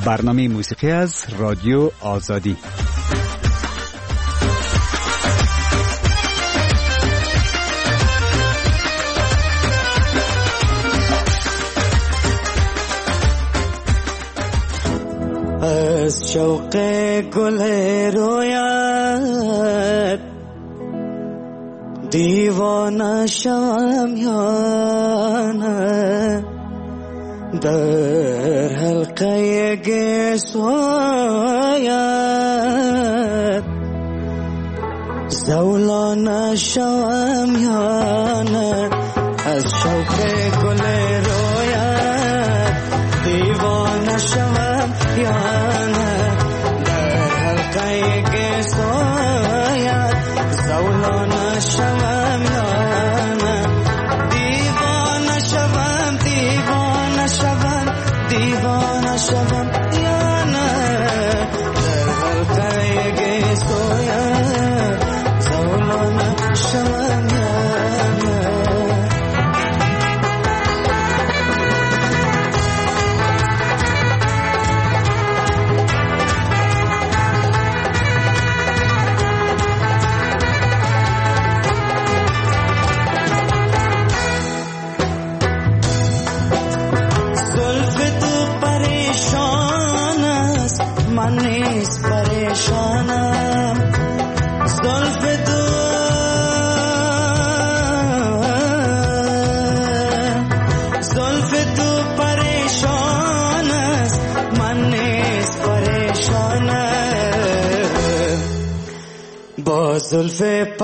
برنامه موسیقی از رادیو آزادی. از شوق گل رویت دیوانه شوم یا نه، در حلقه گسویت زولانه شوم یا نه. از شوق گل رویت دیوانه شوم یا نه، در حلقه گسویت زولانه شوم یا نه. دیوانه شوم دیوانه شوم دیوانه شوم یا نه، در حلقه گسویت زولانه شوم یا نه. من نیز پریشانم، زلف تو پریشان است، من نیز پریشانم. با زلف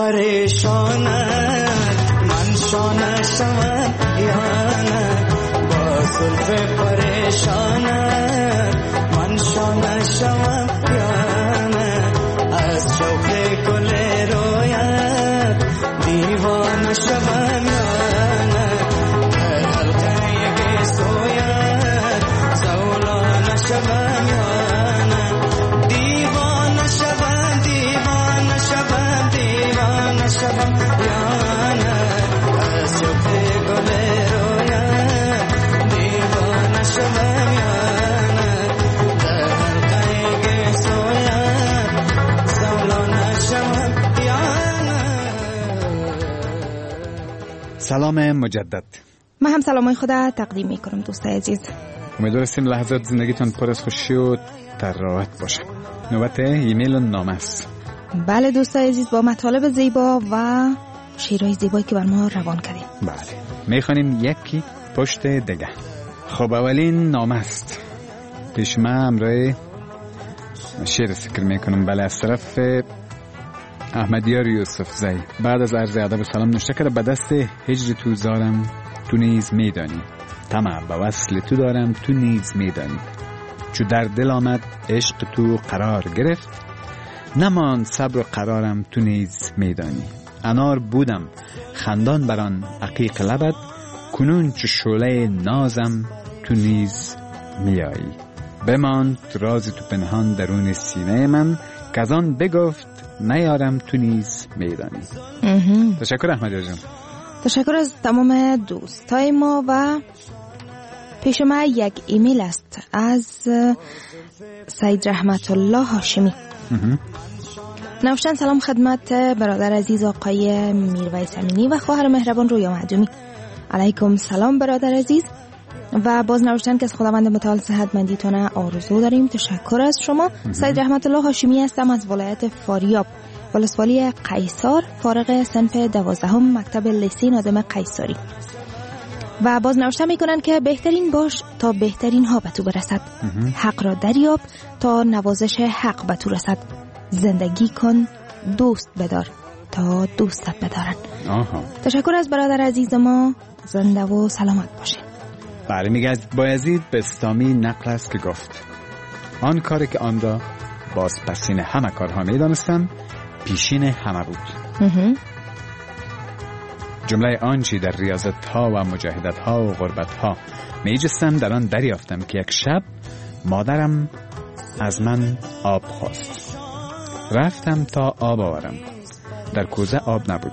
پریشانت من شانه شوم یا نه، با زلف پریشانت من شانه شوم یا نه. از شوق گل رویت دیوانه شوم یا نه، در حلقه گسویت زولانه شوم یا نه. دیوانه شوم دیوانه شوم دیوانه شوم یا نه، از شوق گل رویت دیوانه شوم یا نه. سلام مجدد. من هم سلامای خدا تقدیم میکنم دوستای عزیز. امیدوارم لحظات زندگیتون پر از خوشی و تراوت باشه. نوبت ایمیل و نامه است. بله دوستای عزیز، با مطالب زیبا و شعرهای زیبایی که بر ما روان کردیم. بله میخوانیم یکی پشت دیگه. خب اولین نامه است. پیش من امروی شعر ذکر میکنم. بله از طرف احمدیار یوسف زی. بعد از عرض ادب و سلام نوشته کرده: به دست هجر تو زارم تو نیز میدانی، طمع به وصل تو دارم تو نیز میدانی. چو در دل آمد عشق تو قرار گرفت، نمان صبر و قرارم تو نیز میدانی. انار بودم خندان بران عقیق لبت، کنون چو شعله نازم تو نیز میایی. بماند راز تو پنهان درون سینه من، کزان بگفت نیارم تو نیز میدانی. تشکر احمدی جان. تشکر از تمام دوستای ما. و پیش ما یک ایمیل است از سید رحمت الله هاشمی. نوشتن: سلام خدمت برادر عزیز آقای میرویس امینی و خواهر مهربان رویا معدومی. علیکم سلام برادر عزیز. و باز نوشتن که از خداوند متعال صحتمندیتون آرزو داریم. تشکر از شما. سید رحمت الله هاشمی هستم از ولایت فاریاب، ولسوالی قیصر، فارغ صنف 12 مکتب لیسه ناظم قیصری. و باز نوشته میکنن که بهترین باش تا بهترین ها به تو برسد، حق را دریاب تا نوازش حق به تو رسد، زندگی کن دوست بدار تا دوستت بدارن. تشکر از برادر عزیز ما، زنده و سلامت باشین. بله میگه از بایزید بستامی نقل است که گفت: آن کاری که آن را باز پسین همه کارها میدانستم پیشین همه بود. جمله آنچی در ریاضت ها و مجاهدت ها و غربت ها میجستم در آن دریافتم که یک شب مادرم از من آب خواست. رفتم تا آب آورم. در کوزه آب نبود.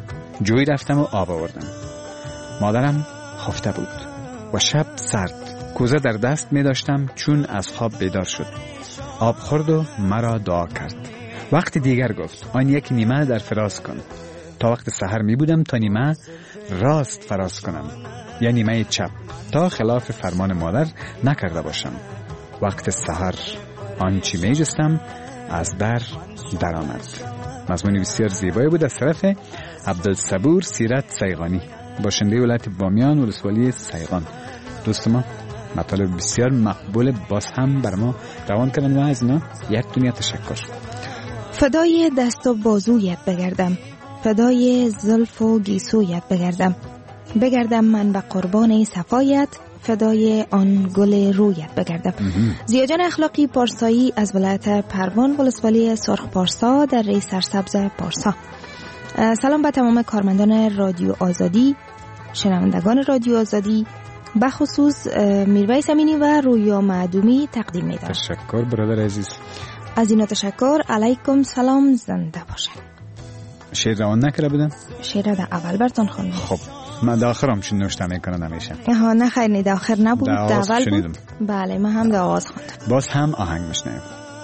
جوی رفتم و آب آوردم. مادرم خفته بود و شب سرد. کوزه در دست می داشتم چون از خواب بیدار شد. آب خورد و مرا دعا کرد. وقت دیگر گفت آن یک نیمه در فراز کن. تا وقت سحر می بودم تا نیمه راست فراز کنم یا نیمه چپ تا خلاف فرمان مادر نکرده باشم. وقت سحر آنچی می جستم از در آمد. مضمون بسیار زیبایی بود از طرف عبدالصبور سیرت سیغانی، باشنده ولایت بامیان ولسوالی سیغان. دوست ما مطالب بسیار مقبول باز هم بر ما روان کردن و از اینا یک دنیا تشکر. فدای دست و بازویت بگردم، فدای زلف و گیسویت بگردم من به قربان صفایت، فدای آن گل رویت بگردم. زیاجان اخلاقی پارسایی از ولایت پروان ولسوالی سرخ پارسا در ری سرسبز پارسا. سلام به تمام کارمندان رادیو آزادی، شنوندگان رادیو آزادی، به خصوص میرویس امینی و رویا معدومی تقدیم می‌دارم. تشکر برادر عزیز. از اینا تشکر. علیکم سلام، زنده باشن. شعر روان نکرده بودم؟ شعر در اول براتون خوندم. خب من در آخر هم چون نوشته میکنن همیشه. نه خیر، در آخر نبود، در اول شنیدم. بود. بله من هم در آواز خوندم. باز هم آهنگ میشنیم.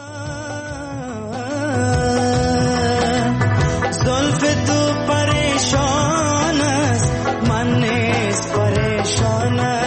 زلف تو پریشان است، من نیز پریشان است.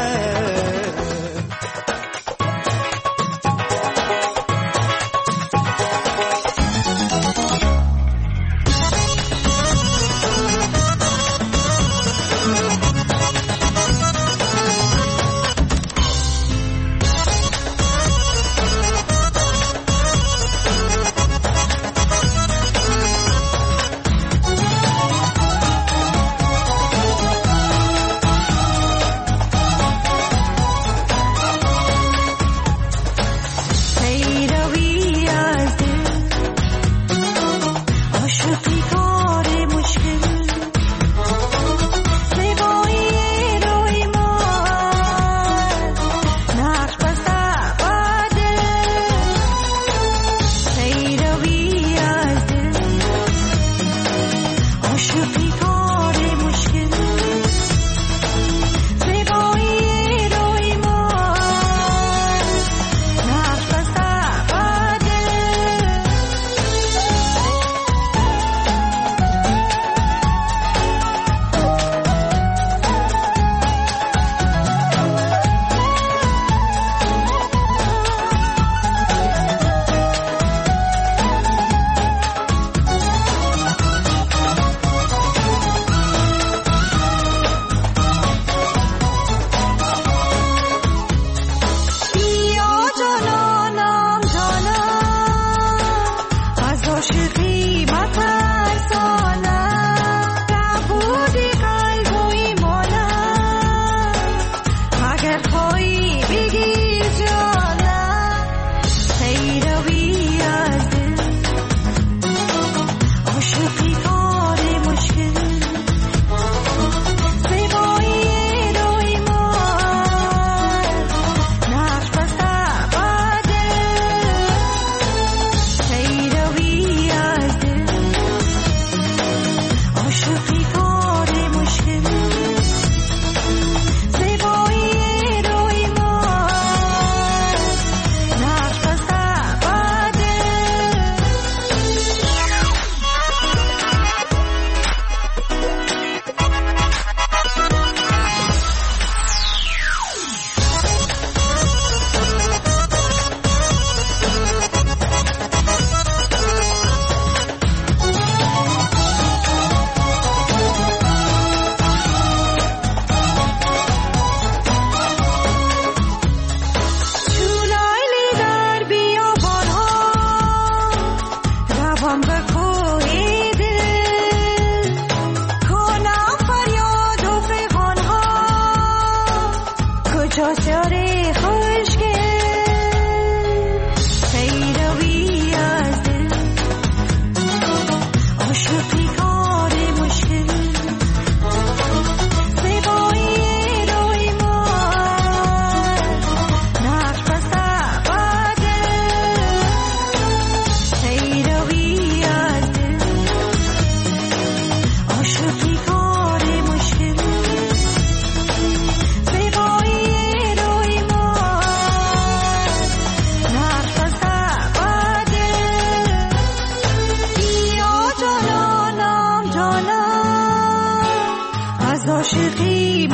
از عاشقی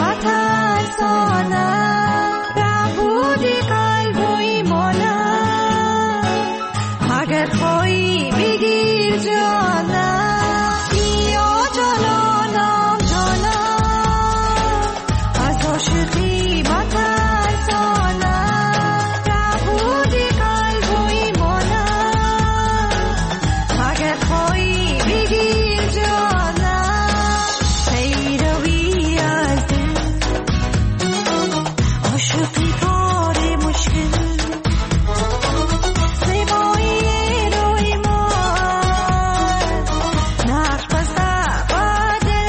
مترسانم رهبودی قلب و ایمانم اگر خواهی بگیر جانم بیا جانانم جانم از عاشقی مترسانم رهبودی قلب و ایمانم اگر خواهی بگیر جانم پیروی از عاشقی کار مشکل زیبایی روی من نقش بسته باده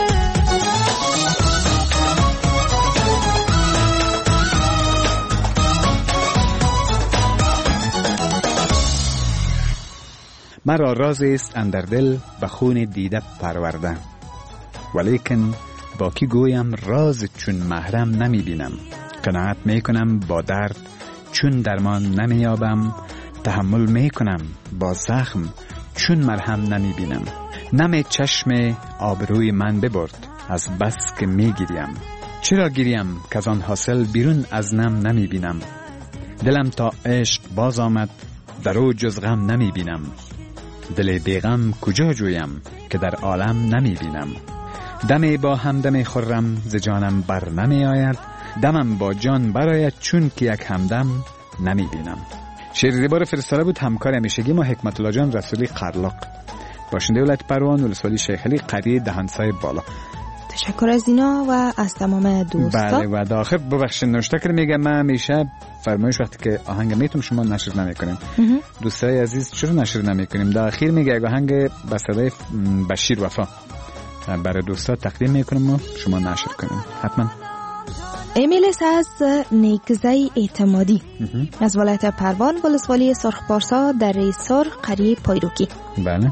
مرا رازی است اندر دل به خون دیده پرورده ولیکن با کی گویم راز چون محرم نمی بینم قناعت می کنم با درد چون درمان نمی یابم تحمل می کنم با زخم چون مرهم نمی بینم نم چشم آبروی من ببرد از بس که می گیریم چرا گیریم که از آن حاصل بیرون از نم نمی بینم دلم تا عشق باز آمد در او جز غم نمی بینم دل بیغم کجا جویم که در عالم نمی بینم دمی با همدم خرم ز جانم بر نمی آید دمم با جان برآید چون که یک همدم نمی بینم. شعر زیبا فرستاده بود همکار همیشگی ما حکمت الله جان رسولی قرلاق باشنده ولایت پروان ولسوالی شیخ علی قریه دهانسای بالا. تشکر از اینا و از تمام دوستا. بله و داخل ببخشید نوشته کرد میگه من همیشه فرمایش وقتی که آهنگ میتونم شما نشر نمیکنیم دوستای عزیز چرا نشر نمیکنیم داخل میگه اگه آهنگ به صدای بشیر وفا برای دوستا تقدیم میکنم و شما نشر کنیم حتما. ایمیل از نیکزه اعتمادی از ولایت پروان ولسوالی سرخپارسا در سرخ قریه پایروکی. بله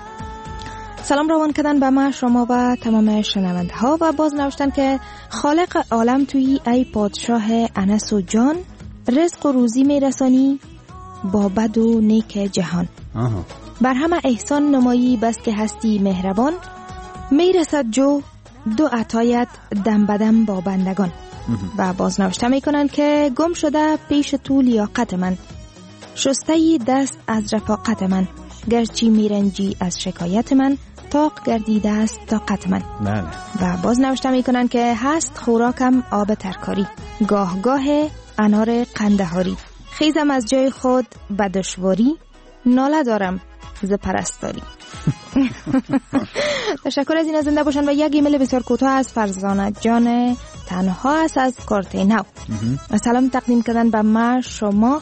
سلام روان کردن به ما شما و تمام شنونده ها و باز نوشتن که خالق عالم توی ای پادشاه انس و جان رزق و روزی میرسانی با بد و نیک جهان بر همه احسان نمایی بس که هستی مهربان میرسد جو دو عطایت دم بدم با بندگان. و باز نوشته میکنن که گم شده پیش تو لیاقت من شسته دست از رفاقت من گرچی میرنجی از شکایت من طاق گردیده است طاقت من. بله. و باز نوشته میکنن که هست خوراکم آب ترکاری گاه گاه انار قندهاری خیزم از جای خود به دشواری ناله دارم ز پرستاری. تشکر از این زنده باشن و یک ایمیل بسیار کوتاه از فرزانه جان تنها است از کارتینو. سلام تقدیم کردن به ما شما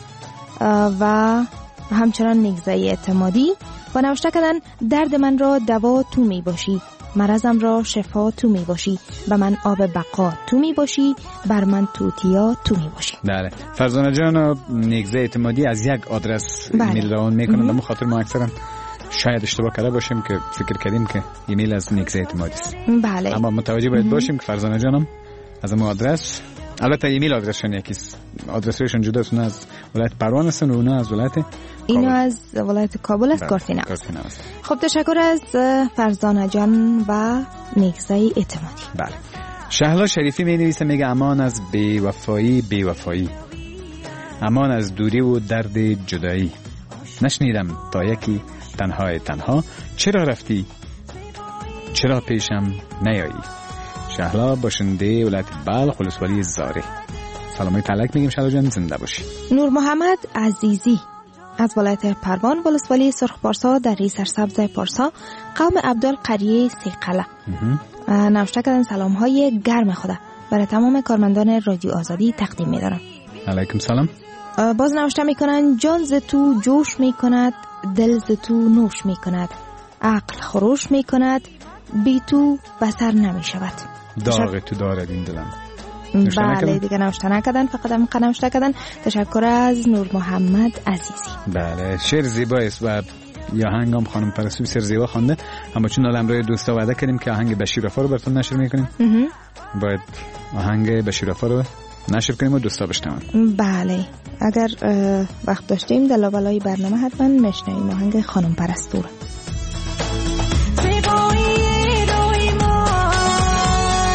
و همچنان نیکزه اعتمادی و نوشته کردن درد من را دوا تو می باشی مرضم را شفا تو می باشی به من آب بقا تو می باشی بر من توتیا تو می باشی. بله فرزانه جان و نیکزه اعتمادی از یک آدرس ایمیل را میکنن به خاطر ما اکثرا شاید اشتباه کرده باشیم که فکر کردیم که ایمیل از نیکزه اعتمادی است. بله اما متوجه باید باشیم که فرزانه جانم از اون آدرس البته ایمیل آدرسشون یکیست آدرسشون جداست اون از ولایت پروان هستن و اون از ولایت اینو از ولایت کابل است کارتینو. خب تشکر از فرزانه جان و نیکزه اعتمادی. بله شهلا شریفی می نویسه میگه امان از بی وفایی امان از دوری و درد جدایی نشنیدم تا یکی تنها چرا رفتی چرا پیشم نیایی. شهلا باشنده ولایت بلخ ولسوالی زاره. سلامای تلک میگیم شهلا جان زنده باشی. نور محمد عزیزی از ولایت پروان ولسوالی سرخپارسا در سرسبز پارسا قوم عبدال قریه سیقله نوشته کردن سلام های گرم خدا برای تمام کارمندان رادیو آزادی تقدیم می‌دارم. علیکم سلام. باز نوشته میکنن جان ز تو جوش میکند دل ز تو نوش میکند عقل خروش میکند بی تو بسر نمیشود داغ تو دارد این دلم. بله دیگه نوشته نکردن فقط هم نوشته کردن. تشکر از نور محمد عزیزی. بله شعر زیبایست و یا آهنگم خانم پرستو بسیار زیبا خوانده اما چون الان دوستا وعده کردیم که آهنگ بشیر وفا رو براتون نشر میکنیم باید آهنگ بشیر وفا رو نشر کنیم و دوستا بشنون. بله اگر وقت داشتیم در لابلای برنامه حتما میشنویم آهنگ خانم پرستو رو.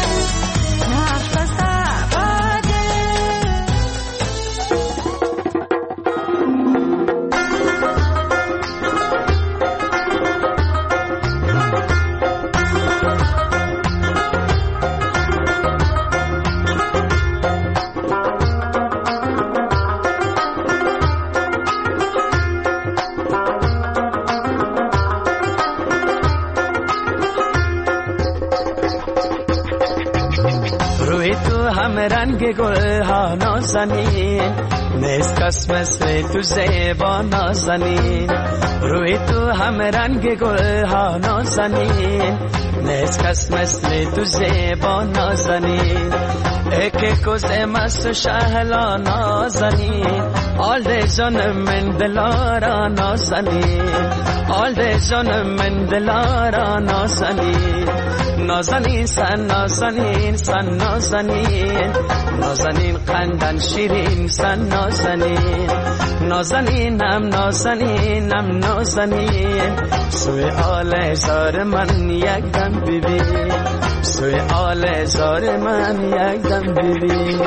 روی تو هم رنگ گل ها نازنین نیست کس مثل تو زیبا نازنین روی تو هم رنگ گل ها نازنین نیست کس مثل تو زیبا نازنین اکی کوزه مست شهلا نازنین آل ده جانم من دلارا نازنین آل ده جانم من دلارا نازنین نازنین سن نازنین سن نازنین نازنین قندن شیرین سن نازنین نازنینم نازنینم نازنین سوی آل زار من یک دم ببین سوی آل زار من یک دم ببین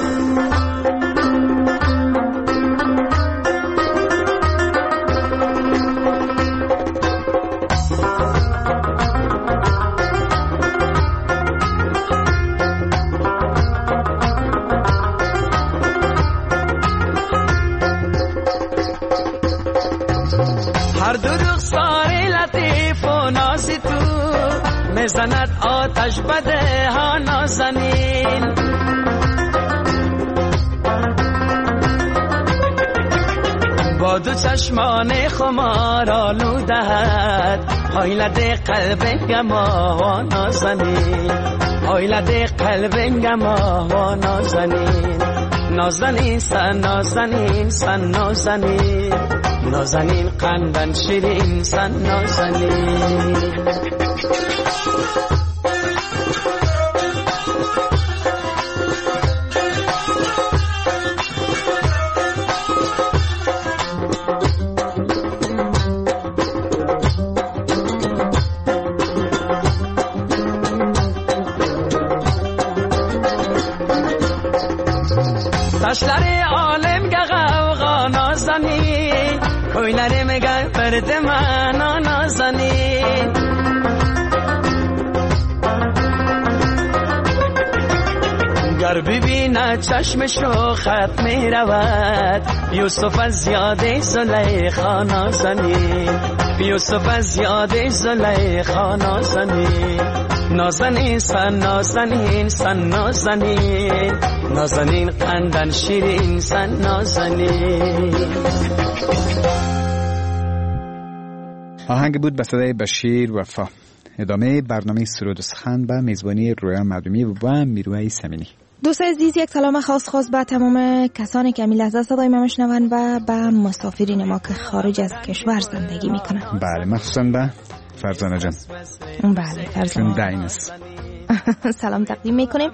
هر دو رخسار لطیف و نازی تو میزند آتش بده ها نازنین با دو چشمان خمار آلو دهد حیلت قلب گما و نازنین حیلت قلب گما و نازنین نازنین سن نازنین سن نازنین نازنین قندن شیرین سن نازنین تشلر عالم گغوغا نازنین کویلر مگه برد من نازنین گر ببیند چشمشو خط می رود یوسف از یاد زلیخا نازنین یوسف از یاد زلیخا نازنین نازنین سن نازنین سن نازنین نازنین قندن شیرین سن نازنین آهنگ بود به صدای بشیر وفا. ادامه برنامه سرود و سخن به میزبانی رویا مردمی و میروه سمینی. دوست عزیز یک سلام خاص به تمام کسانی که این لحظه صدای ما میشنون و به مسافرین ما که خارج از کشور زندگی میکنن. بله مخصوصا به فرزانه جان. بله فرزانه داینس سلام تقدیم میکنیم.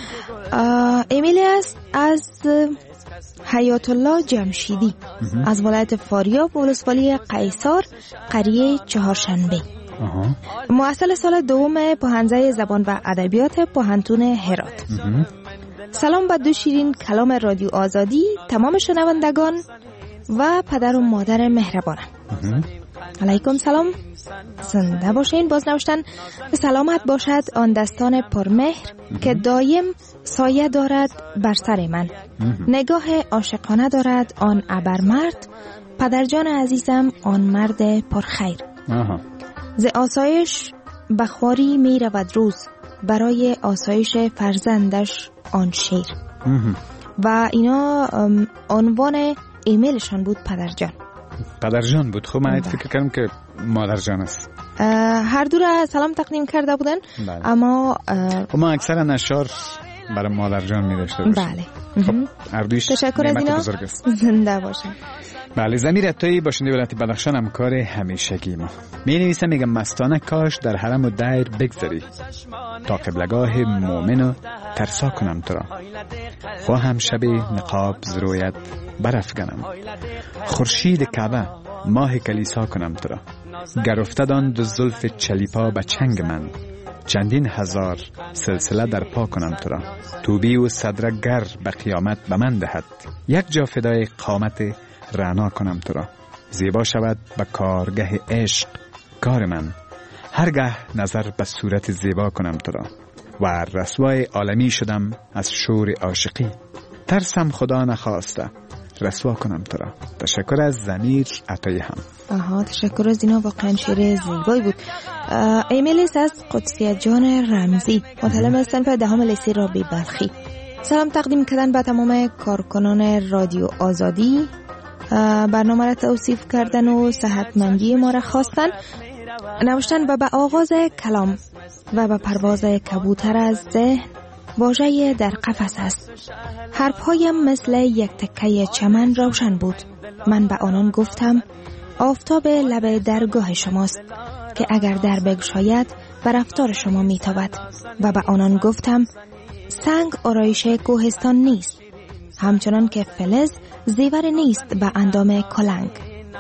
ایمیلی است از حیات الله جمشیدی از ولایت فاریاب ولسوالی قیصر قریه چهارشنبه. مؤسسه سال دوم پوهنځی زبان و ادبیات پوهنتون هرات. سلام به دو شیرین کلام رادیو آزادی، تمام شنوندگان و پدر و مادر مهربانم. علیکم سلام، زنده باشین. باز نوشتن به سلامت باشد آن دستان پرمهر که دایم سایه دارد بر سر من، نگاه عاشقانه دارد آن ابرمرد، پدرجان عزیزم آن مرد پرخیر. ز آسایش بخواری می رود روز، برای آسایش فرزندش آن شیر. و اینا عنوان ایمیلشان بود پدرجان. پدرجان بود. خب من فکر کردم که مادرجان است. هر دو را سلام تقدیم کرده بودن. بله. اما ما اکثرا نشار برای مادرجان می داشته باشیم. بله. خب هر دویش تشکر از اینا. زنده باشن. بله. ضمیر عطایی باشنده ولایت بدخشان همکار همیشگی ما می نویسه، میگم مستانه کاش در حرم و دیر بگذری تا قبلگاه مومن و ترسا کنم تو را، خواهم شب نقاب زرویت برافکنم، خورشید کعبه ماه کلیسا کنم تو را، گر افتدان دو زلف چلیپا به چنگ من، چندین هزار سلسله در پا کنم تو را، توبی و صدره گر به قیامت به من دهد، یک جا فدای قامت رعنا کنم تو را، زیبا شود به کارگه عشق کار من، هرگاه نظر به صورت زیبا کنم تو را، و رسوای عالمی شدم از شور عاشقی، ترسم خدا نخواسته رسوا کنم تو را. تشکر از ضمیر عطایی هم. تشکر از اینا، واقعا شعر زیبایی بود. ایمیل است از قدسیه جان رمزی، مطلب از صنف دهم لیسه رابعه بلخی. سلام تقدیم کردن به تمام کارکنان رادیو آزادی. برنامه را توصیف کردن و صحتمندی ما را خواستن، نوشتن و به آغاز کلام و به پرواز کبوتر از ذهن واژه در قفس است. حرفهایم مثل یک تکه چمن روشن بود. من به آنان گفتم آفتاب لب درگاه شماست که اگر در بگشاید بر رفتار شما میتابد. و به آنان گفتم سنگ آرایش کوهستان نیست، همچنان که فلز زیور نیست به اندام کلنگ.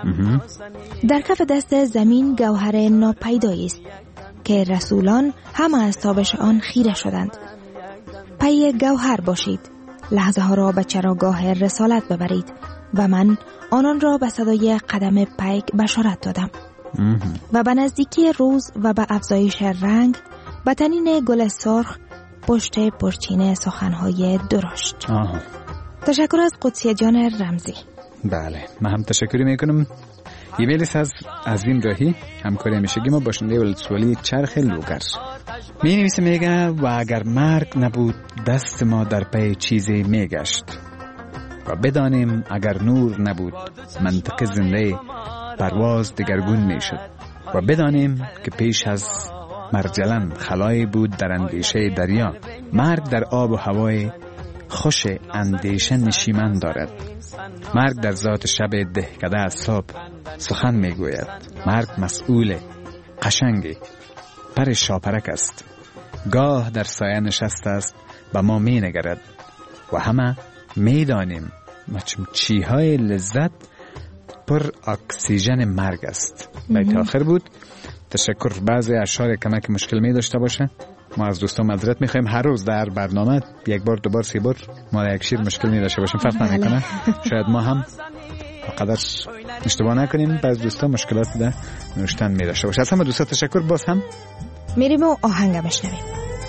در کف دست زمین گوهر ناپیدایی است که رسولان همه از تابش آن خیره شدند. پی گوهر باشید، لحظه ها را به چراگاه رسالت ببرید. و من آنان را به صدای قدم پیک بشارت دادم و به نزدیکی روز و به افزایش رنگ به تنین گل سرخ پشت پرچین سخنهای درشت. تشکر از قدسیه جان رمزی. بله، من هم تشکری میکنم. ایمیل از عظیم راهی، همکاری همیشگی ما باشنده ولسوالی چرخ لوگر. می نویسه میگه و اگر مرگ نبود دست ما در پی چیزی میگشت و بدانیم اگر نور نبود منطق زنده پرواز دگرگون میشد و بدانیم که پیش از مرجلن خلایی بود در اندیشه دریا. مرگ در آب و هوای خوش اندیشه نشیمن دارد. مرگ در ذات شب دهکده از صبح سخن میگوید. مرگ مسئول قشنگی پر شاپرک است، گاه در سایه نشسته است به ما می نگرد و همه می دانیم چیهای لذت پر اکسیژن مرگ است. بیت آخر بود. تشکر. بعضی اشعار کمک مشکل می داشته باشه، ما از دوستان معذرت میخوایم. هر روز در برنامه یک بار دو بار سه بار ما یک شیر مشکل می داشته باشیم، فرق نمیکنه. شاید ما هم قدر اشتباه نکنیم، بعض دوستان مشکلات در نوشتن می داشته باشه. از همه دوستان تشکر. باز هم میریم و آهنگ بشنویم.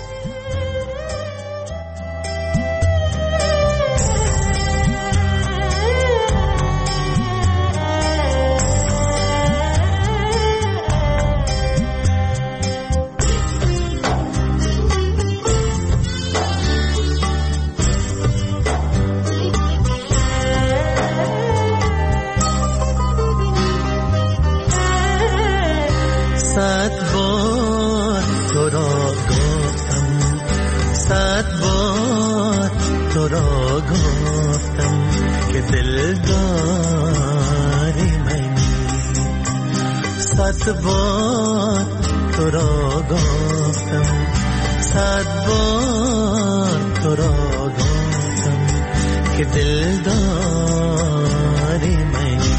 بار تو را گفتم، صد بار تو را گفتم که دلداری منی.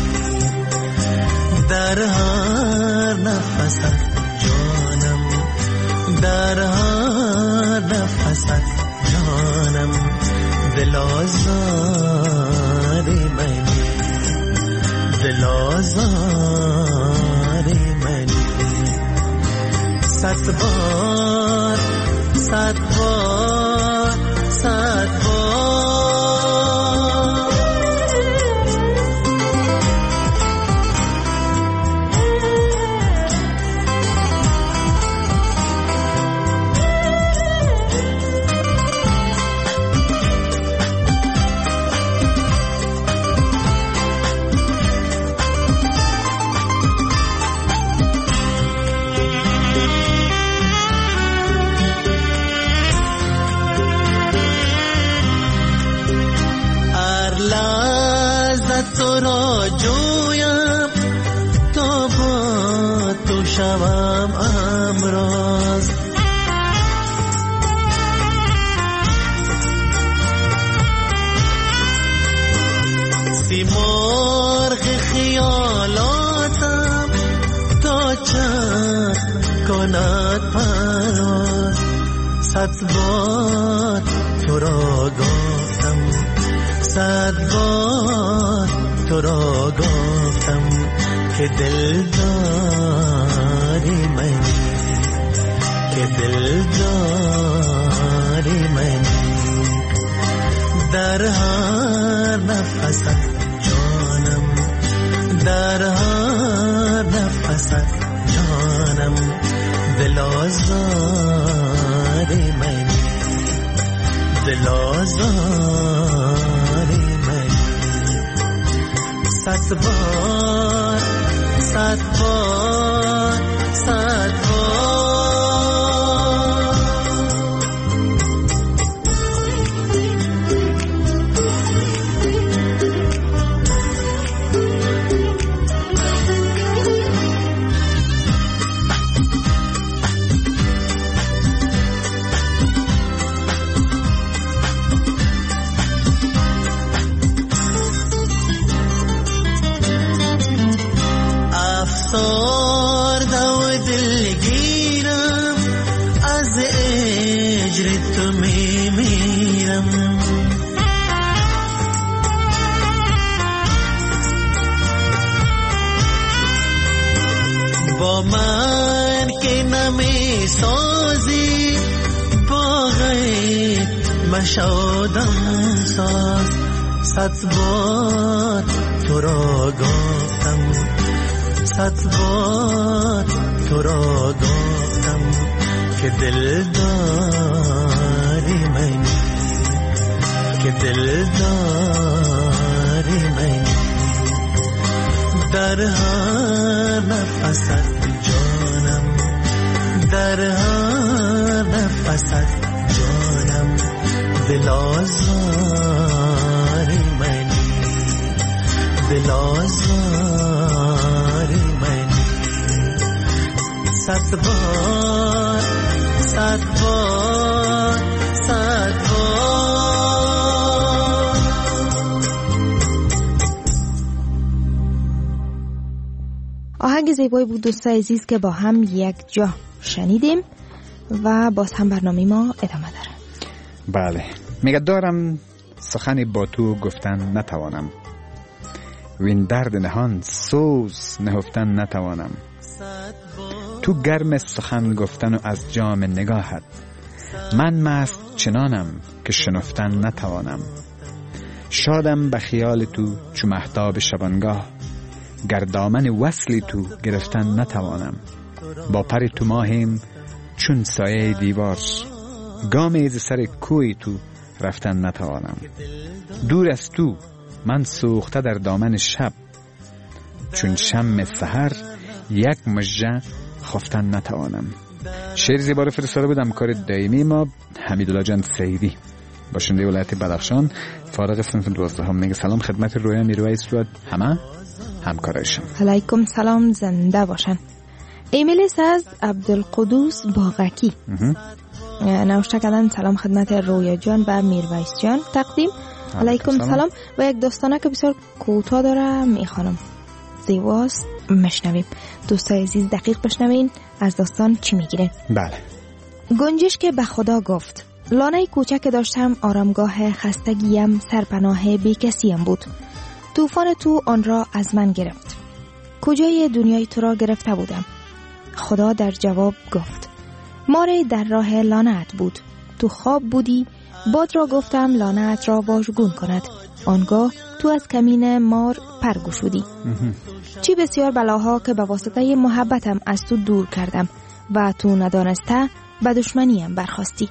در هر نفست جانم، در هر نفست جانم، دل آزاری منی، دل آزاری منی. صد بار، صد بار، صد بار تو را جویم تا با تو شوم امروز. سیمرغ خیالاتم تا چند کند پرواز. صد بار تو را گفتم، صد بار تو را گفتم که دلداری منی، که دلداری منی. در هر نفست جانم، در هر نفست جانم، دل آزار منی. صد بار صد بار صد بار افسرده و دلگیرم از اجر تو میمیرم. با من که نمی سازی با غیر مشادم ساز. صد بار تو را گفتم صد بار تو را گفتم که دل داری منی که دل داری منی. در هر نفست جانم در هر نفست جانم دل آزاری منی دل آزاری منی. صد بار صد بار صد بار. آهنگ زیبایی بود دوستای عزیز که با هم یک جا شنیدیم و باز هم برنامه ما ادامه داره. بله، میگه دارم سخنی با تو گفتن نتوانم، وین درد نهان سوز نهفتن نتوانم. تو گرم سخن گفتن و از جام نگاهت، من مست چنانم که شنفتن نتوانم. شادم به خیال تو چو مهتاب شبانگاه، گردامن وصلی تو گرفتن نتوانم. با پر تو ماهیم چون سایه دیوار، گامی ز سر کوی تو رفتن نتوانم. دور از تو من سوخته در دامن شب، چون شم سحر یک مژه خفتن نتوانم. شعر زیبا رو فرستاده بودم کار دائمی ما حمیدالله جان سیدی، باشنده ولایت بدخشان، فارغ صنف 12. میگه سلام خدمت رویا میرویس رو همه همکارایشم. علیکم سلام، زنده باشن. ایمیل از عبدالقدوس باغکی نوشته کردن سلام خدمت رویا جان و میرویس جان تقدیم. علیکم سلام. و یک داستانه که بسیار کوتاه داره میخوانم، زیباست، مشنویم. دوستای عزیز دقیق بشنوین از داستان چی میگیره. بله. گنجش که به خدا گفت لانه کوچک داشتم، آرامگاه خستگیم، سرپناه بیکسیم بود. طوفان تو آن را از من گرفت. کجای دنیای تو را گرفته بودم؟ خدا در جواب گفت مار در راه لانه‌ات بود. تو خواب بودی، باد را گفتم لانه‌ات را واژگون کند. آنگاه تو از کمین مار پر گشودی. چی بسیار بلاها که به واسطه محبتم از تو دور کردم و تو ندانسته به دشمنیم برخاستی.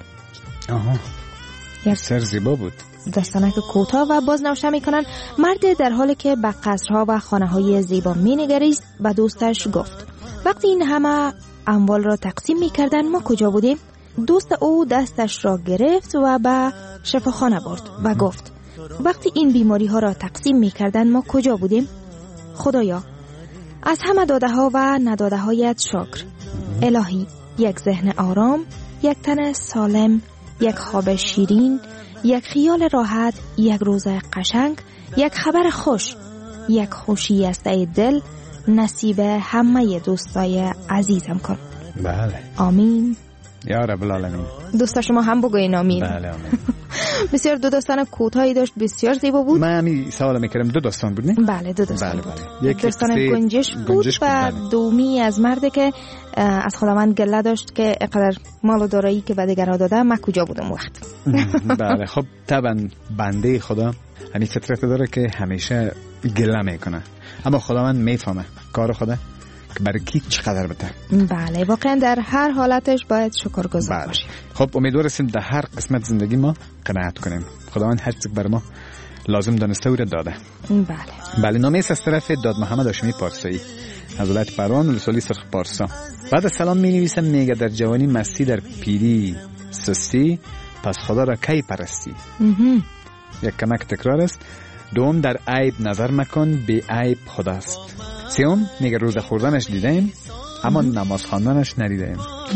یک سر زیبا بود. داستانه که کوتاه و باز نوشته میکنن مرد در حالی که به قصرها و خانه‌های زیبا مینگریست به دوستش گفت وقتی این همه اموال را تقسیم میکردن ما کجا بودیم؟ دوست او دستش را گرفت و به شفاخانه برد و گفت وقتی این بیماری ها را تقسیم میکردن ما کجا بودیم؟ خدایا از همه داده ها و نداده هایت شکر. الهی یک ذهن آرام، یک تن سالم، یک خواب شیرین، یک خیال راحت، یک روز قشنگ، یک خبر خوش، یک خوشی از دل نصیب همه دوستای عزیزم کن. بله. آمین یا رب العالمین. دوستا شما هم بگوین آمین. بله آمین. بسیار دو داستان کوتاهی داشت، بسیار زیبا بود. من همین سوال میکردم دو داستان بود نه؟ بله دو داستان بله بود. بله. یک داستان گنجش بود و دومی از مرد که از خداوند گله داشت که اقدر مال و دارایی که به دیگرها داده من کجا بودم وقت. بله خب طبعا بنده خدا همین فطرت داره که همیشه گله میکنه، اما خداوند میفهمه کار خدا که برای کی چقدر بده. بله، واقعا در هر حالتش باید شکرگزار باشیم. خب امیدوارم در هر قسمت زندگی ما قناعت کنیم. خداوند هر چیزی بر ما لازم دانسته و راده. بله، نامه است از طرف داد محمد هاشمی پارسایی از ولایت پروان ولسوالی سرخ پارسا. بعد از سلام می نویسم، میگه در جوانی مستی، در پیری سستی، پس خدا را کی پرستی. یک کمک تکرار است. دوم، در عیب نظر مکن، بی عیب خداست. سوم، میگه روزه خوردنش دیدیم اما نماز خواندنش ندیدیم.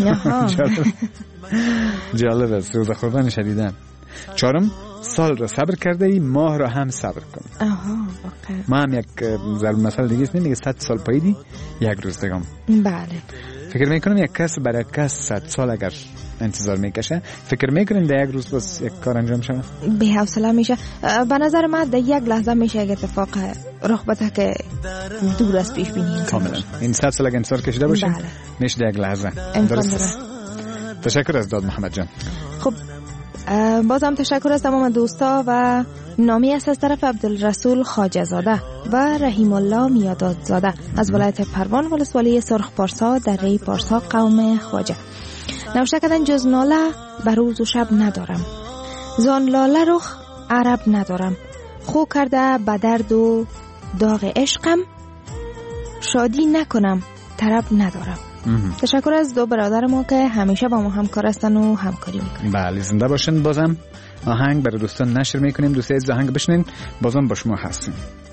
جالب است، روزه خوردنش دیدن. چهارم، سال را صبر کرده ای، ماه را هم صبر کن. ما هم یک ضرب مثل دیگه است، میگه 100 سال پاییدی یک روز دگم. بله، فکر میکنم یک کس برای کس 100 سال اگر انتظار میکشه، فکر میکنیم در یک روز بس یک کار انجام شده؟ بی حوصله میشه. به نظر من در یک لحظه میشه یک اتفاق رخ بده که دور از پیش بینی. کاملا. این 100 سال اگر انتظار کشیده باشیم، بله، میشه در یک لحظه. درست. تشکر از داد محمد جان. خب بازم تشکر از تمام دوستا و نامی است از طرف عبدالرسول خواجه زاده و رحیم الله میاداد زاده از ولایت پروان ولسوالی سرخ پارسا در ری پارسا قوم خواجه. نوشته کردن جز ناله بر روز و شب ندارم، زان لاله رخ عرب ندارم، خو کرده به درد و داغ عشقم، شادی نکنم طرب ندارم. تشکر از دو برادر ما که همیشه با ما همکار هستن و همکاری میکنن. بله، زنده باشن. بازم آهنگ برای دوستان نشر میکنیم. دوستای عزیز آهنگ بشنین، بازم با شما هستیم.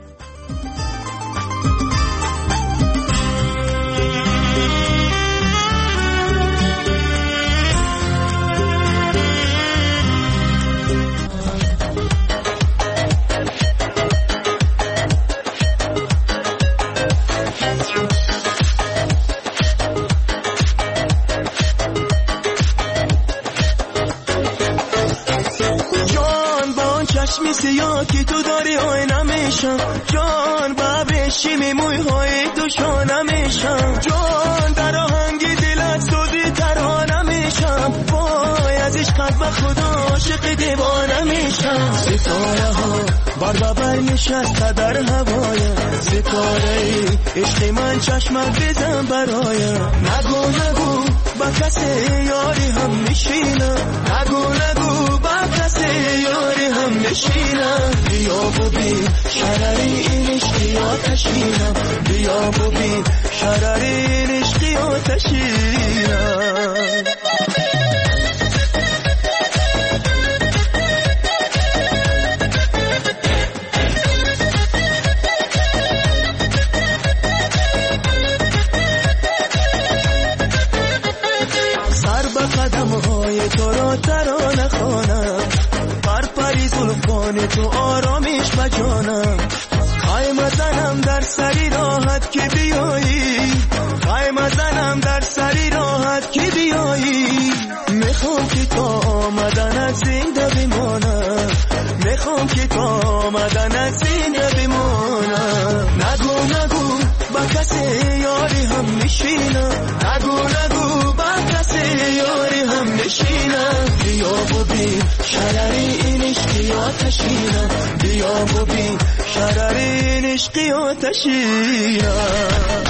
سیاه که تو داری آینه میشم، جان ببرشی میموی های تو شانه میشم، جان در آهنگی دلت سودی ترانه میشم، وای از عشقت به خدا عاشق دیوانه میشم. ستاره ها بر بر نشسته در هوای، ستاره عشق من چشمت بزن برای، نگو با کسی یاری هم میشینم، نگو با کسی یاری هم میشینم، بیا ببین شرری این عشقی آتشینم، بیا ببین شرری این عشقی آتشینم. تو را ترانه خوانم، پری زلفان تو آرامش بجانم، خیمه زنم در سری راحت که بیایی، خیمه زنم در سری راحت که بیایی، میخوام که تا آمدنت زنده بمانم، میخوام که تا آمدنت زنده بمانم، نگو با کسی یاری هم میشینم، نگو با کسی یاری هم میشینم، بیا ببین شرری این عشقی آتشینم، بیا ببین شرری این عشقی آتشینم.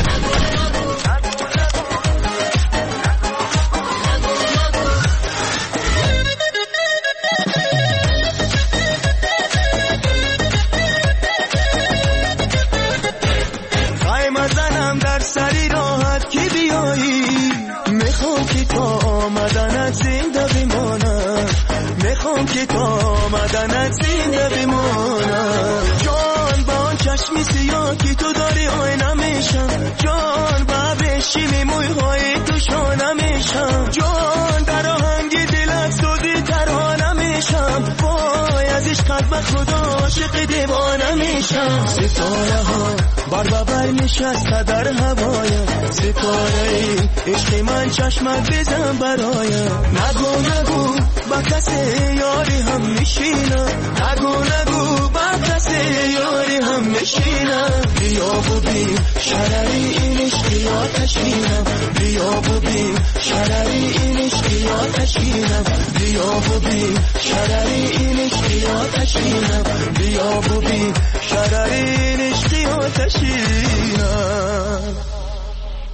سری راحت که بیایی، میخوام که تا آمدنت زنده بمانم، میخوام که تا آمدنت زنده بمانم، جان با آن چشمی سیاه که تو داری آینه میشم، جان ببرشی میموی های تو شانه میشم، جان در آهنگی دلت سودی ترانه میشم، وای از عشقت به خدا عاشق دیوانه میشم. ستاره ها بر نشسته در هوای، ستاره عشق من چشمت بزن برای، نگو با کسی یاری هم میشینم، نگو با کسی یاری هم میشینم، بیا ببین شرری این عشقی آتشینم، بیا ببین شرری این عشقی آتشینم، بیا ببین شرری این عشقی آتشینم، بیا ببین شرری این عشقی آتشینم.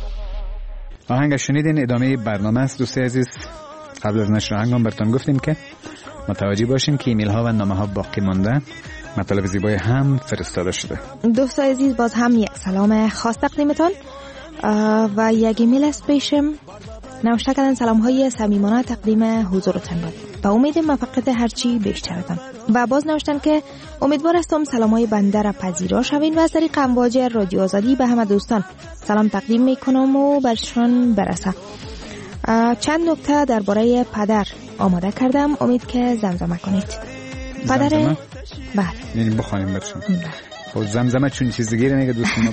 آهنگ شنیدین، ادامه برنامه است. دوستای عزیز، قبل از نشر آهنگام براتون گفتیم که متوجه باشین که ایمیل ها و نامه ها باقی مانده، مطالب زیبای هم فرستاده شده. دوستای عزیز، باز هم یک سلام خاص تقدیمتان و یک ایمیل است پیشم. نوشته کردن سلام های صمیمانه تقدیم حضورتان بود و امید موفقیت هرچی بیشترتان. و باز نوشتن که امیدوار هستم سلام های بنده را پذیرا شوین و از طریق امواج رادیو آزادی به همه دوستان سلام تقدیم میکنم و برشان برسه. چند نکته درباره پدر آماده کردم، امید که زمزمه کنید. پدر زمزمه؟ بله، یعنی بخوانیم برشان. خب زمزمه چون چیز دیگه نمیگه دوستان.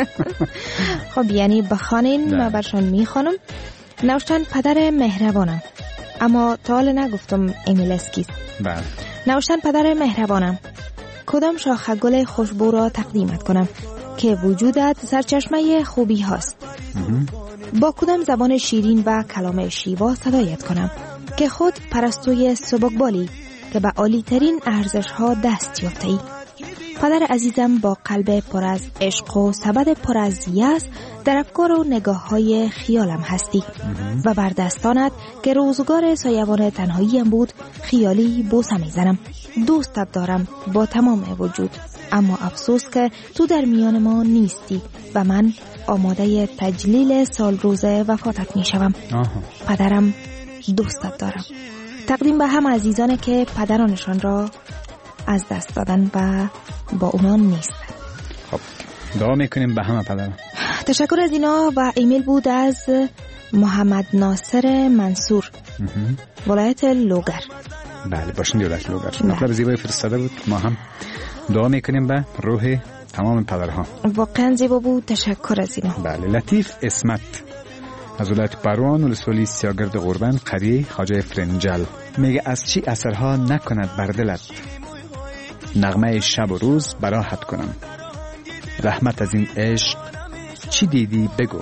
خب یعنی بخوانین، من برشان میخوانم. نوشتن پدر مهربانم، اما تا حالا نگفتم ایمیل اسکیست. بله. نوشتن پدر مهربانم، کدام شاخه گل خوشبو را تقدیمت کنم که وجودت سرچشمه خوبی هاست؟ با کدام زبان شیرین و کلام شیوا صدایت کنم که خود پرستوی سبکبالی که به عالی ترین ارزش ها دست یافته ای؟ پدر عزیزم، با قلب پر از عشق و سبد پر از یأس در افکار و نگاه های خیالم هستی و بر دستانت که روزگار سایبان تنهاییم بود خیالی بوسه میزنم. دوستت دارم با تمام وجود، اما افسوس که تو در میان ما نیستی و من آماده تجلیل سال روز وفاتت می شوم. پدرم، دوستت دارم. تقدیم به هم عزیزانی که پدرانشان را از دست دادن و با اونا نیست. خب دعا میکنیم به همه پدران. تشکر از اینا. و ایمیل بود از محمد ناصر منصور، ولایت لوگر. بله، باشند ولایت لوگر. مطلب زیبای فرستاده بود. ما هم دعا میکنیم به روح تمام پدرها. واقعا زیبا بود. تشکر از اینا. بله. لطیف اسمت از ولایت پروان، ولسوالی سیاگرد قربان، قریه خواجه فرنجل، میگه از چی اثرها نکند بر دلت، نغمه شب و روز براحت کنم، رحمت از این عشق چی دیدی بگو،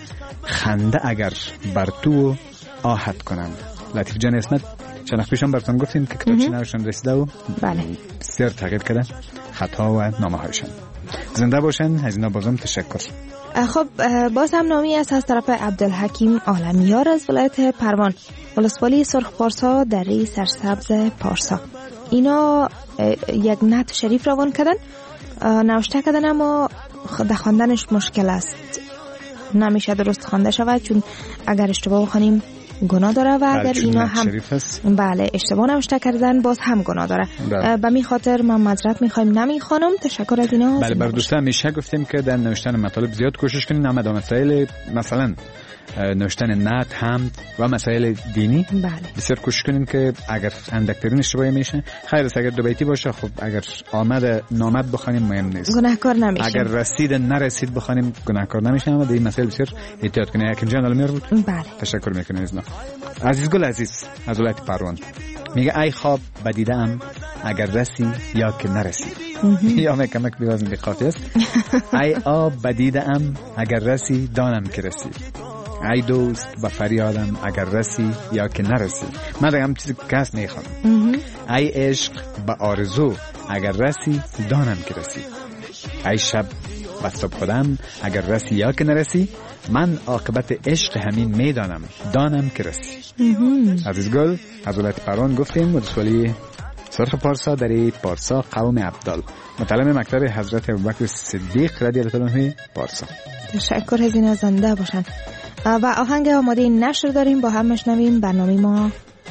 خنده اگر بر تو آهت کنم. لطیف جان اسمت، چند وقت پیشم براتون گفتیم که کتابچه نوشتن رسیده و بله بسیار تغییر کرده خطا و نامه هایشان. زنده باشن. از اینا بازم تشکر. خب باز هم نامی است از طرف عبدالحکیم عالمیار از ولایت پروان، ولسوالی سرخ پارسا، دره سرسبز پارسا. اینا یک نعت شریف روان کردن، نوشته کردن، اما خواندنش مشکل است، نمیشه درست خوانده شود چون اگر اشتباه بخونیم گناه داره و اگر اینا هم بله اشتباه نوشته کردن باز هم گناه داره. به می خاطر من معذرت میخوایم نمیخوانم. تشکر از اینا. بله، بر دوستان همیشه گفتیم که در نوشتن مطالب زیاد کوشش کنین، اما در مسائل مثلا نوشتن نعت، حمد و مسائل دینی بله بسیار کوشش کنین که اگر اندکترین اشتباهی میشه خیر است. اگر دو بیتی باشه خب، اگر آمد نامد بخونیم مهم نیست، گناهکار نمیشیم. اگر رسید نرسید بخونیم گناهکار نمیشیم. اما در این مسائل بسیار احتیاط کنین. یکم جان علمیار بود. بله تشکر میکنم از عزیز گل عزیز از ولایت پروان، میگه ای خواب بدیدم اگر رسی یا که نرسی. یا میکمک بیوازن به قافیه است. ای آب بدیدم اگر رسی دانم که رسی، ای دوست با فریادم اگر رسی یا که نرسی. من دارم چیزی که کس میخوام. ای عشق با آرزو اگر رسی دانم که رسی، ای شب و صبح خودم اگر رسی یا که نرسی، من عاقبت عشق همین میدانم دانم که رسی. عزیز گل از ولایت پروان گفتیم، ولسوالی سرخ پارسا، دره پارسا، قوم عبدال، متعلم مکتب حضرت ابوبکر صدیق رضی الله عنه پارسا. تشکر از اینا. زنده باشن. و آهنگ آماده نشر داریم، با هم میشنویم. برنامه ما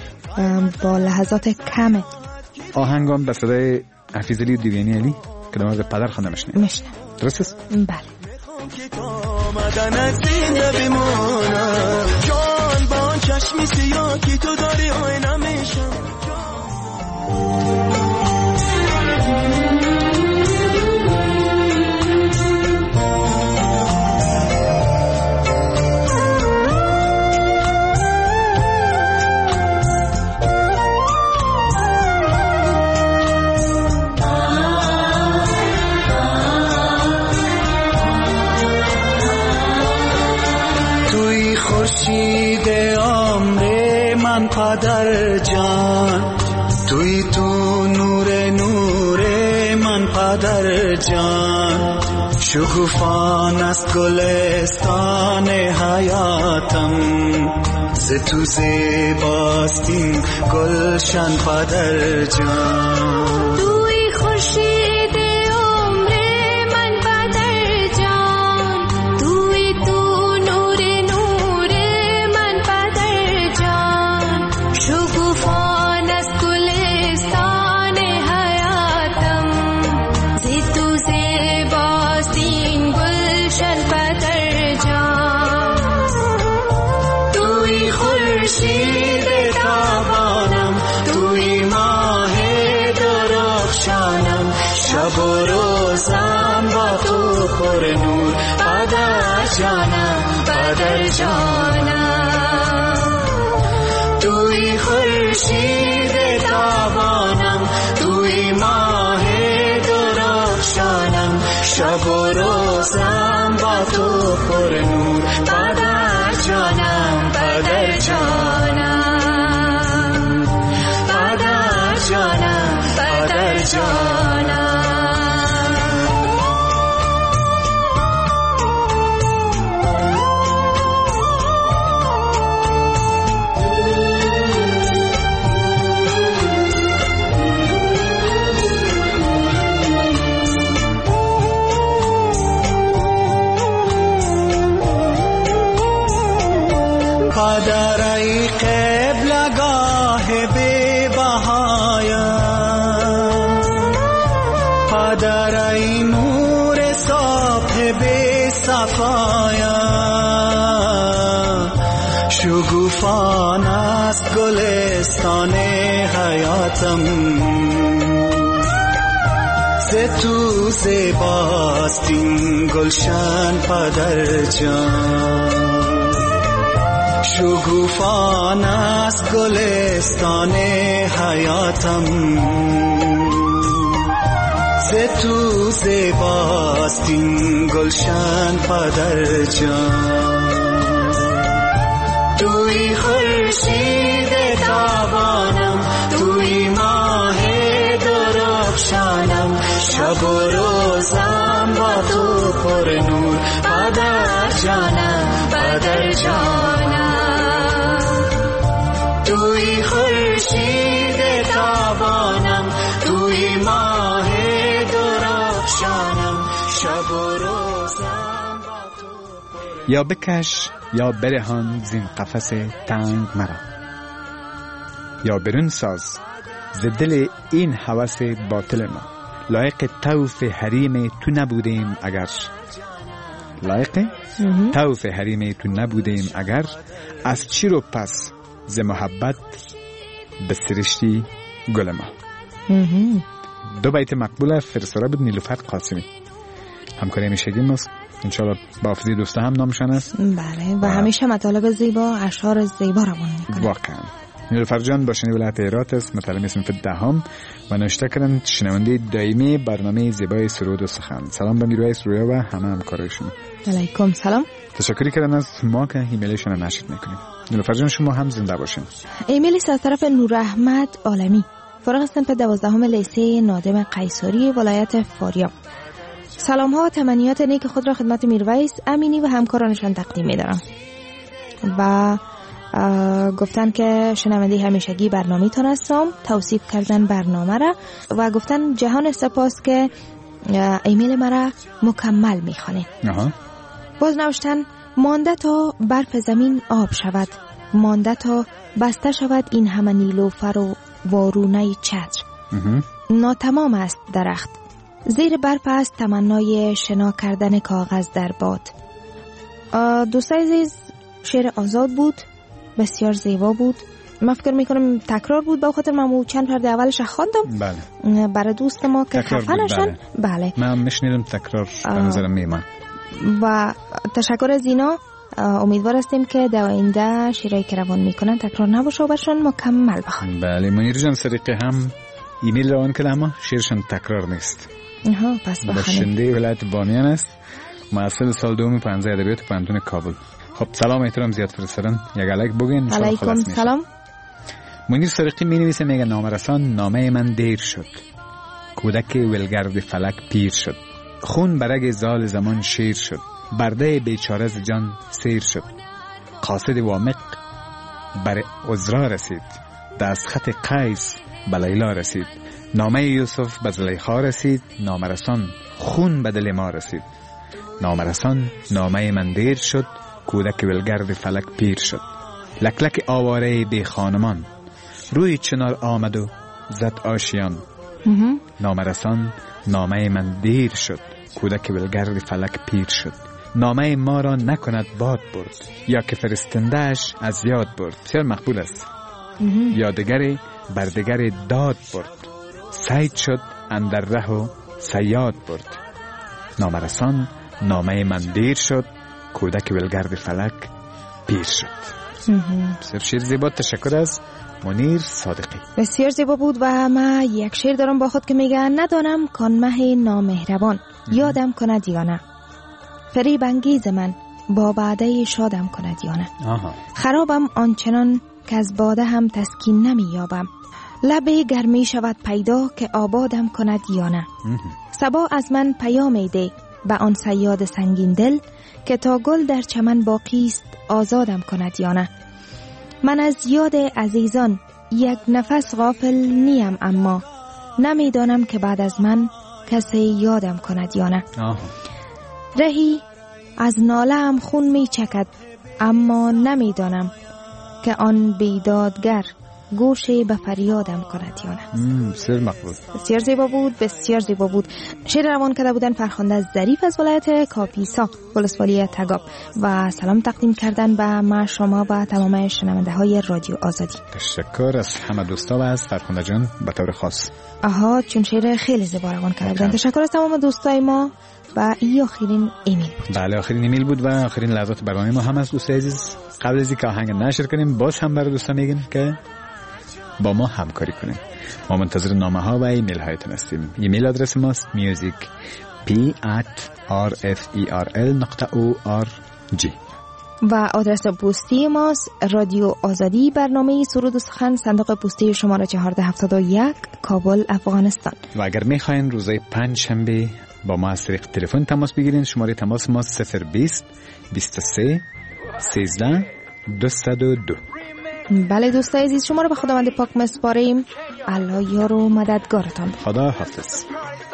با لحظات کمه. آهنگم به صدای حفیظ علی دیوانی علی که در مورد پدر خونده میشنویم. درست است؟ بله. آمدن از زنده بمونم، جان با آن چشمی سیاه که تو داری آینه میشم. خورشید عمر من پدر جان، توی تو نور من پدر جان، شکوفان است گلستان حیاتم ز تو زیباست این گلشن پدر جان توی خورشید عمر من پدر جان توی تو نور من پدر جان شکوفان است گلستان حیاتم ز تو زیباست این گلشن پدر جان توی خورشید تابانم توی ماه درخشانم شب و روزم با تو پر نور پدر جانم پدر جانم توی خورشید تابانم توی ماه درخشانم شب و روزم با تو پر نور پدر جانم پدر جانم پدر جانم پدر جانم پدر ای قبلگاه بی بهایم پدر ای نور صبح بی صفایم شکوفان است گلستان حیاتم ز تو زیباست این گلشن پدر جان شکوفان است گلستان حیاتم ز تو زیباست این گلشن پدر جان توی خورشید تابانم توی ماه درخشانم شب و روزم با تو پر نور پدر جانم پدر جانم توی خورشید تابانم توی ماه درخشانم شب و روزم با تو یا بکش یا برهان زین قفس تنگ مرا یا برون ساز ز دل این هوس باطل ما لایق طوف حریم تو نبودیم اگر لایق طوف حریم تو نبودیم اگر از چی رو پس ز محبت به سرشتی گل ما. دو بیت مقبول فرستاده بود نیلوفر قاسمی، همکاری همیشگی ماست. انشاءالله با حافظی دوستا هم نامشان است. بله و همیشه مطالب زیبا، اشعار زیبا روان میکنه. واقعا نیلوفر جان با شنی ولایت هرات است، مطلع صنف دهم و نوشته کردن شنونده دائمی برنامه زیبای سرود و سخن. سلام به میرویس رویا و همه همکارایشون. علیکم سلام. تشکری کردن از ما که ایمیلشون رو نشر میکنیم. نیلوفر جان شما هم زنده باشین. ایمیل از طرف نور احمد عالمی، فارغ صنف 12 لیسه نادم قیصری ولایت فاریاب. سلام ها و تمنیات نیک خود را خدمت میرویس امینی و همکارانشان تقدیم می‌دارم و گفتن که شنونده همیشگی برنامه تان هستم، توصیف کردن برنامه را و گفتن جهان سپاس که ایمیل مرا مکمل میخوانه. باز نوشتن مانده تا برف زمین آب شود، مانده تا بسته شود این همه نیلوفر و وارونه چتر. ناتمام است درخت، زیر برف است تمنای شنا کردن کاغذ در باد. دوستای عزیز، شعر آزاد بود، بسیار زیبا بود. من فکر میکنم تکرار بود، با خاطر من چند پرده اولش خواندم. بله. برای دوست ما که خفه نشن. بله. من میشنیدم تکرار به نظرم میمان. و تشکر از اینا. امیدوار هستیم که در آینده شعرهایی که روان میکنن تکرار نباشه و برشون مکمل بخوان. بله. منیر جان سریقه هم ایمیل روان کرده اما شعرشون تکرار نیست. پس بخوانیم. باشنده ولایت بامیان است، محصل سال دوم پانزه ادبیات پانتون کابل. خب سلام احترام زیاد فرستادن، یک علیک بگین. علیکم سلام. منیر سرقی می نویسه، میگه نامرسان نامه من دیر شد، کودک ولگرد فلک پیر شد، خون برگ زال زمان شیر شد، برده بیچاره ز جان سیر شد. قاصد وامق بر عذرا رسید، دستخط قیس به لیلا رسید. نامه یوسف به زلیخا رسید، نامرسان خون به دل ما رسید. نامرسان نامه من دیر شد، کودک ولگرد فلک پیر شد. لکلک آواره بی خانمان، روی چنار آمد و زد آشیان. نامرسان نامه من دیر شد، کودک ولگرد فلک پیر شد. نامه ما را نکند باد برد، یا که فرستندهش از یاد برد. بسیار مقبول است. یادگری بردگری داد برد، سید شد اندر ره و سیاد برد. نامرسان نامه من دیر شد، کودک ولگرد فلک پیر شد. بسیار شعر زیبا. تشکر از منیر صادقی. بسیار زیبا بود. و من یک شعر دارم با خود که میگه ندانم کان مه نامهربان یادم کند یا نه، فریب انگیز من با بعده شادم کند یا نه. خرابم آنچنان که از باده هم تسکین نمی یابم، لبه گرمی شود پیدا که آبادم کند یا نه. صبا از من پیام ده به آن صیاد سنگین دل، که تا گل در چمن باقیست آزادم کند یا نه. من از یاد عزیزان یک نفس غافل نیم، اما نمیدانم که بعد از من کسی یادم کند یا نه. رهی از ناله هم خون می چکد، اما نمیدانم که آن بیدادگر گوشی به فریادم کند یا نه. بسیار مقبول. بسیار زیبا بود. بسیار زیبا بود. شعر روان کرده بودن فرخنده ظریف از ولایت کاپیسا ولسوالی تگاب و سلام تقدیم کردن به ما شما و تمام شنونده های رادیو آزادی. تشکر از همه دوستا و از فرخنده جان به طور خاص. چون شعر خیلی زیبا روان کرده بودن. تشکر از تمام دوستای ما. و این آخرین ایمیل بود. بله آخرین ایمیل بود و آخرین لحظات برنامه ما هم از دوستای عزیز. قبل از اینکه آهنگ نشر کنیم باز هم برای دوستا میگن که با ما همکاری کنیم. ما منتظر نامه ها و ایمیل هایتون هستیم. ایمیل آدرس ماست music@rferl.org و آدرس پستی ماست رادیو آزادی، برنامه سرود و سخن، صندوق پستی شماره 1471 کابل افغانستان. و اگر میخواین روزای پنجشنبه با ما از طریق تلفن تماس بگیرین، شماره تماس ما 020 23 13 202. بله دوستای عزیز، شما رو به خداوند پاک میسپاریم. الله یار و مددگارتان. خدا حافظ.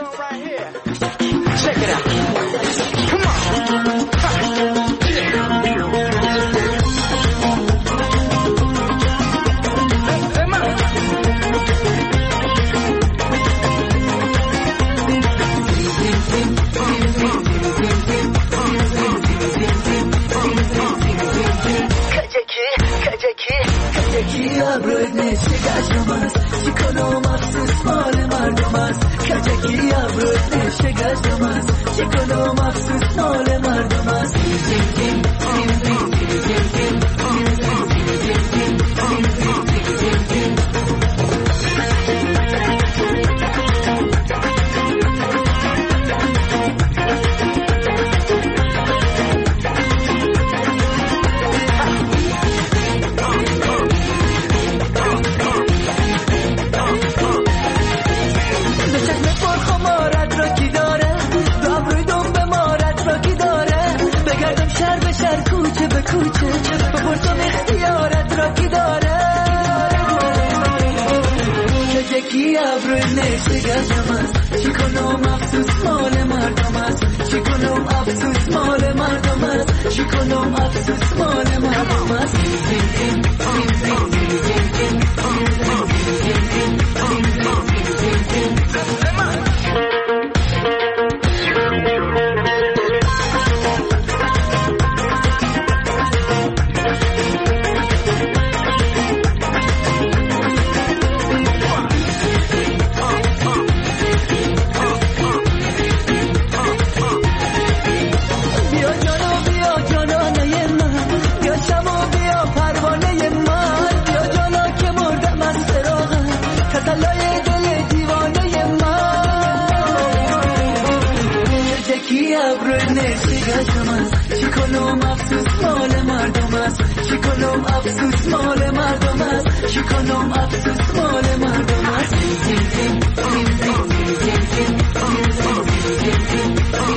کجکی ابروی نشه گشم است، چیکنم افسوس مال مردم است. کجکی ابروی نشه گشم است، چیکنم افسوس مال مردم است. کوچه بپرسم اختیارت را کی داره، که یکی ابروی نشته گشم است، چی کنم افسوس مال مردم است. چی کنم افسوس مال مردم است. چی کنم افسوس مال مردم است. افسوس مال مردم است. چی کنم افسوس مال مردم است.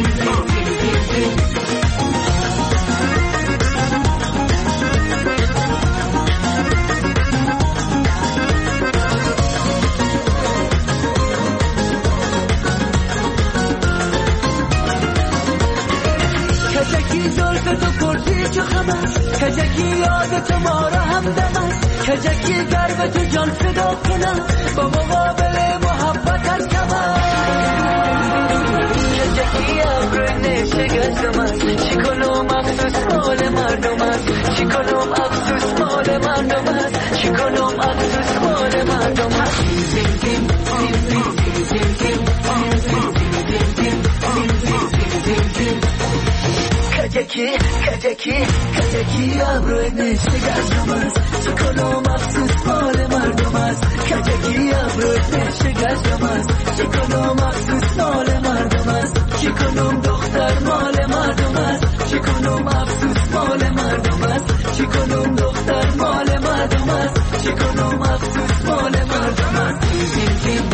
ما را همدم است کجکی گر به تو جان فدا کنم با مقابل محبت از کمر کجکی ابر نشگشتم است چی کنم افسوس مال مردم است چی کنم افسوس مال مردم است چی کنم افسوس مال مردم است کجکی ابروی نشگشتم است چی کنم افسوس مال مردم است کجکی ابروی نشگشتم است چی کنم افسوس مال مردم است چی کنم دختر مال مردم است چی کنم افسوس مال مردم است چی کنم دختر مال مردم است چی کنم افسوس مال مردم است